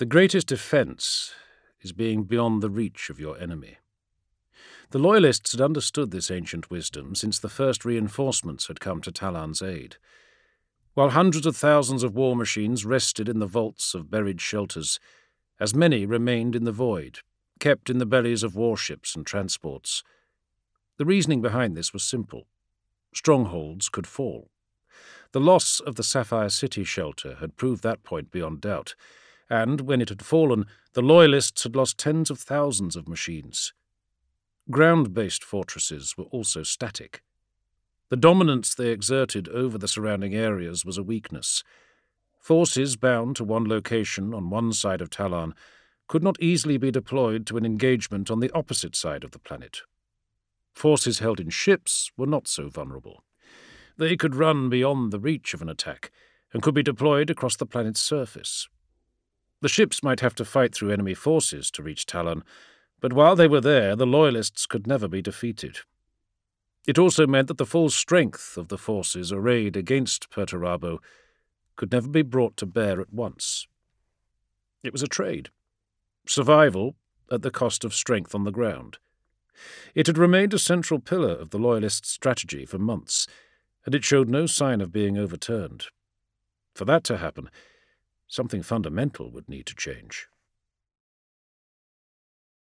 The greatest defence is being beyond the reach of your enemy. The Loyalists had understood this ancient wisdom since the first reinforcements had come to Talon's aid. While hundreds of thousands of war machines rested in the vaults of buried shelters, as many remained in the void, kept in the bellies of warships and transports. The reasoning behind this was simple. Strongholds could fall. The loss of the Sapphire City shelter had proved that point beyond doubt, and when it had fallen, the Loyalists had lost tens of thousands of machines. Ground-based fortresses were also static. The dominance they exerted over the surrounding areas was a weakness. Forces bound to one location on one side of Talon could not easily be deployed to an engagement on the opposite side of the planet. Forces held in ships were not so vulnerable. They could run beyond the reach of an attack and could be deployed across the planet's surface. The ships might have to fight through enemy forces to reach Talon, but while they were there, the Loyalists could never be defeated. It also meant that the full strength of the forces arrayed against Perturabo could never be brought to bear at once. It was a trade. Survival at the cost of strength on the ground. It had remained a central pillar of the Loyalist strategy for months, and it showed no sign of being overturned. For that to happen, something fundamental would need to change.